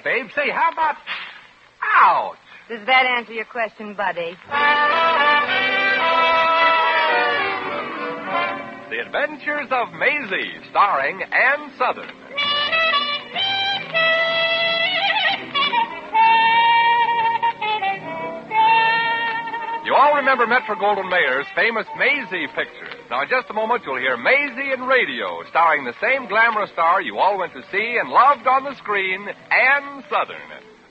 babe. Say, how about... Ouch! Does that answer your question, Buddy? The Adventures of Maisie, starring Ann Southern. You all remember Metro-Goldwyn-Mayer's famous Maisie picture. Now, in just a moment, you'll hear Maisie in radio, starring the same glamorous star you all went to see and loved on the screen, Ann Southern.